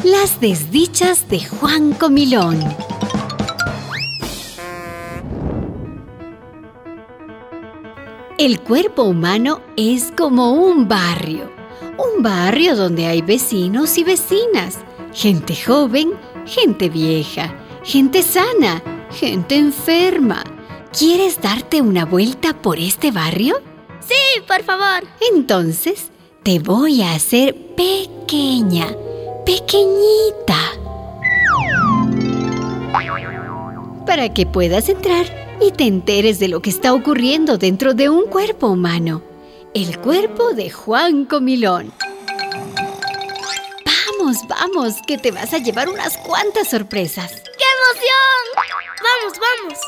Las desdichas de Juan Comilón. El cuerpo humano es como un barrio donde hay vecinos y vecinas, gente joven, gente vieja, gente sana, gente enferma. ¿Quieres darte una vuelta por este barrio? Sí, por favor. Entonces, te voy a hacer pequeñita, para que puedas entrar y te enteres de lo que está ocurriendo dentro de un cuerpo humano. El cuerpo de Juan Comilón. Vamos, que te vas a llevar unas cuantas sorpresas. ¡Qué emoción!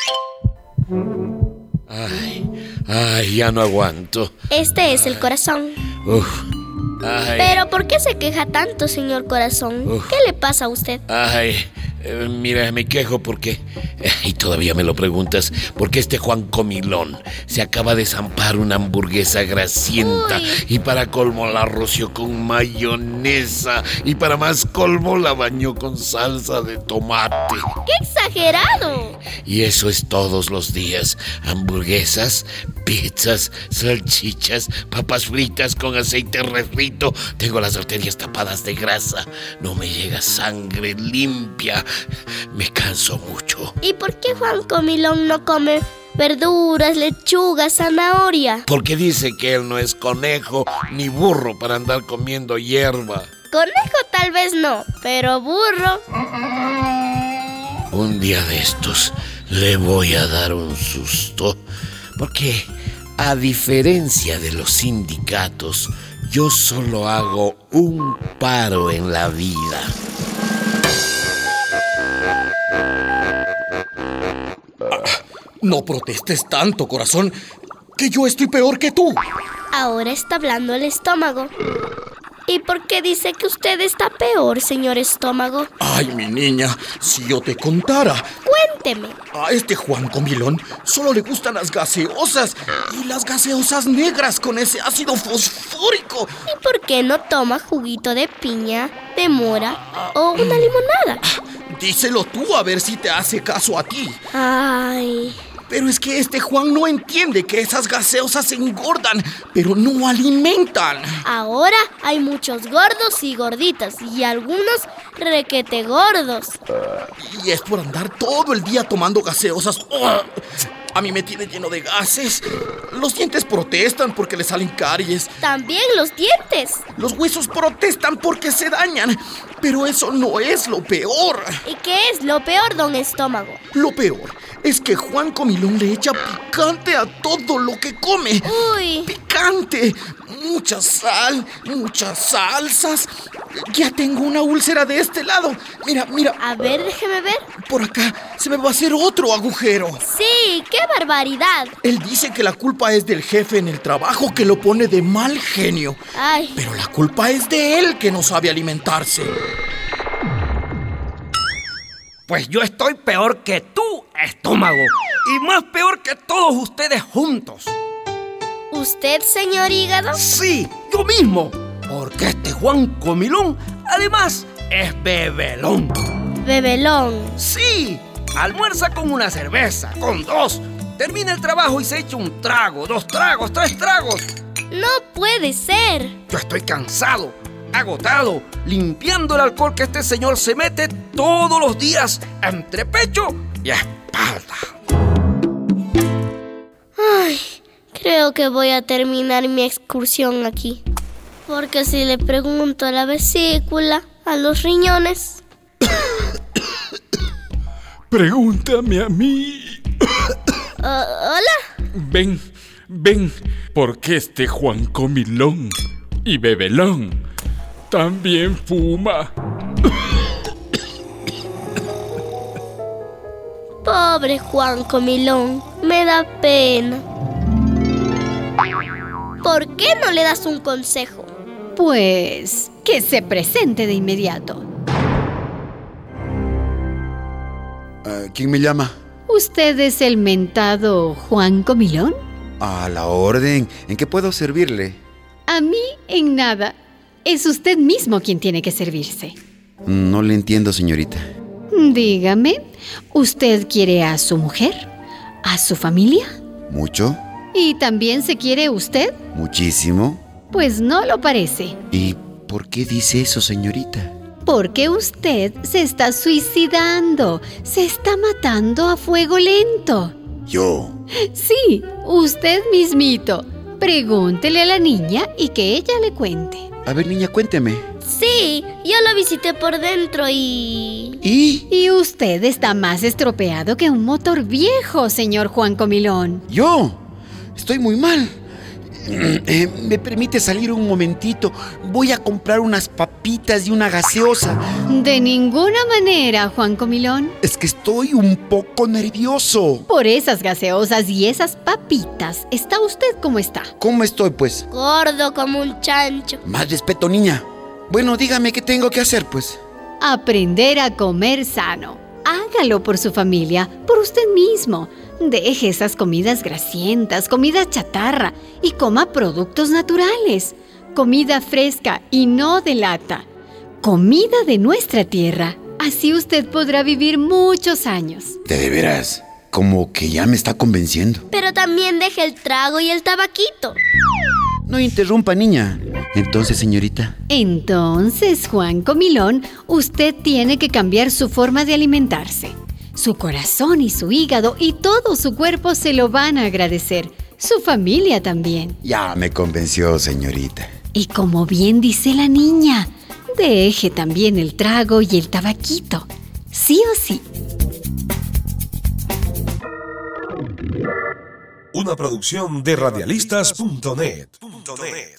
¡Vamos! Ay, ya no aguanto. Este es el corazón. Pero ¿por qué se queja tanto, señor Corazón? ¿Qué le pasa a usted? Mira, me quejo porque... Y todavía me lo preguntas. Porque este Juan Comilón se acaba de zampar una hamburguesa grasienta. Uy. Y para colmo la roció con mayonesa. Y para más colmo la bañó con salsa de tomate. ¡Qué exagerado! Y eso es todos los días. Hamburguesas, pizzas, salchichas, papas fritas con aceite refrito. Tengo las arterias tapadas de grasa. No me llega sangre limpia. Me canso mucho. ¿Y por qué Juan Comilón no come verduras, lechuga, zanahoria? Porque dice que él no es conejo ni burro para andar comiendo hierba. Conejo tal vez no, pero burro. Un día de estos le voy a dar un susto. Porque a diferencia de los sindicatos, yo solo hago un paro en la vida. No protestes tanto, corazón, que yo estoy peor que tú. Ahora está hablando el estómago. ¿Y por qué dice que usted está peor, señor estómago? Ay, mi niña, si yo te contara. Cuénteme. A este Juan Comilón solo le gustan las gaseosas. Y las gaseosas negras con ese ácido fosfórico. ¿Y por qué no toma juguito de piña, de mora o una limonada? Díselo tú a ver si te hace caso a ti. Ay... Pero es que este Juan no entiende que esas gaseosas engordan, pero no alimentan. Ahora hay muchos gordos y gorditas y algunos requete gordos. Y es por andar todo el día tomando gaseosas. ¡Oh! A mí me tiene lleno de gases. Los dientes protestan porque le salen caries. También los dientes. Los huesos protestan porque se dañan. Pero eso no es lo peor. ¿Y qué es lo peor, don Estómago? Lo peor es que Juan Comilón le echa picante a todo lo que come. ¡Uy! ¡Picante! Mucha sal, muchas salsas. Ya tengo una úlcera de este lado. Mira. A ver, déjeme ver. Por acá se me va a hacer otro agujero. Sí, qué barbaridad. Él dice que la culpa es del jefe en el trabajo que lo pone de mal genio. Ay. Pero la culpa es de él que no sabe alimentarse. Pues yo estoy peor que tú, estómago. Y más peor que todos ustedes juntos. ¿Usted, señor hígado? Sí, yo mismo. Porque este Juan Comilón, además, es bebelón. Bebelón. Sí, almuerza con una cerveza, con dos. Termina el trabajo y se echa un trago, 2 tragos, 3 tragos. No puede ser. Yo estoy cansado, agotado, limpiando el alcohol que este señor se mete todos los días entre pecho y espalda. Ay, creo que voy a terminar mi excursión aquí. Porque si le pregunto a la vesícula, a los riñones... Pregúntame a mí. ¿Hola? Ven, porque este Juan Comilón y bebelón también fuma. Pobre Juan Comilón, me da pena. ¿Por qué no le das un consejo? Pues que se presente de inmediato. ¿Quién me llama? ¿Usted es el mentado Juan Comilón? A la orden. ¿En qué puedo servirle? A mí en nada. Es usted mismo quien tiene que servirse. No le entiendo, señorita. Dígame, ¿usted quiere a su mujer? ¿A su familia? ¿Mucho? ¿Y también se quiere usted? ¿Muchísimo? Pues no lo parece. ¿Y por qué dice eso, señorita? Porque usted se está suicidando, se está matando a fuego lento. ¿Yo? Sí, usted mismito. Pregúntele a la niña y que ella le cuente. A ver, niña, cuénteme. Sí, yo la visité por dentro y... Y usted está más estropeado que un motor viejo, señor Juan Comilón. ¿Yo? Estoy muy mal. ¿Me permite salir un momentito? Voy a comprar unas papitas y una gaseosa. De ninguna manera, Juan Comilón. Es que estoy un poco nervioso. Por esas gaseosas y esas papitas, ¿está usted como está? ¿Cómo estoy, pues? gordo como un chancho. Más respeto, niña. Bueno, dígame qué tengo que hacer, pues. Aprender a comer sano. Hágalo por su familia, por usted mismo. Deje esas comidas grasientas, comida chatarra y coma productos naturales. Comida fresca y no de lata. Comida de nuestra tierra. Así usted podrá vivir muchos años. De veras, como que ya me está convenciendo. Pero también deje el trago y el tabaquito. No interrumpa, niña. Entonces, señorita. Entonces, Juan Comilón, usted tiene que cambiar su forma de alimentarse. Su corazón y su hígado y todo su cuerpo se lo van a agradecer. Su familia también. Ya me convenció, señorita. Y como bien dice la niña, deje también el trago y el tabaquito. Sí o sí. Una producción de radialistas.net.